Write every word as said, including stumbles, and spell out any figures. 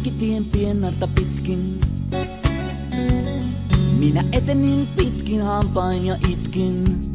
Poikitien piennarta pitkin. Minä etenin pitkin hampain ja itkin.